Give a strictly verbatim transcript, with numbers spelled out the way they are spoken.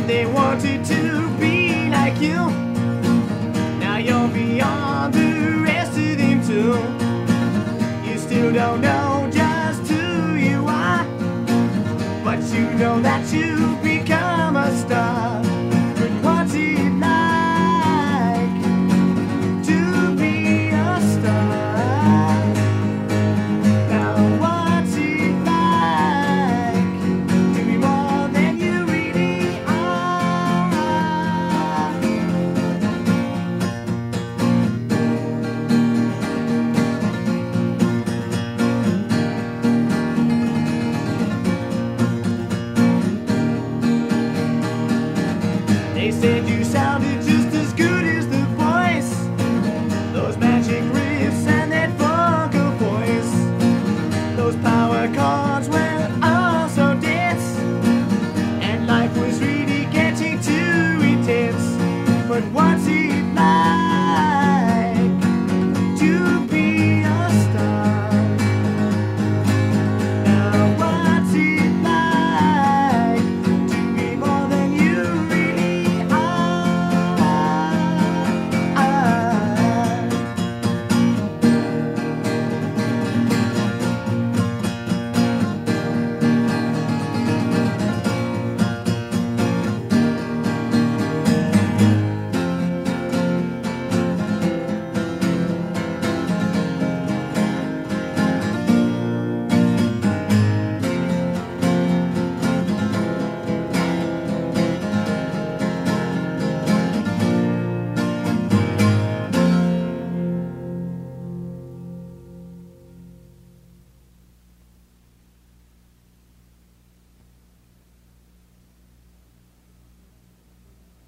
They wanted to be like you. Now you're beyond the rest of them too. You still don't know just who you are, but you know that you've become a star. But what's it like to be a star? Now what's it like to be more than you really are? They said you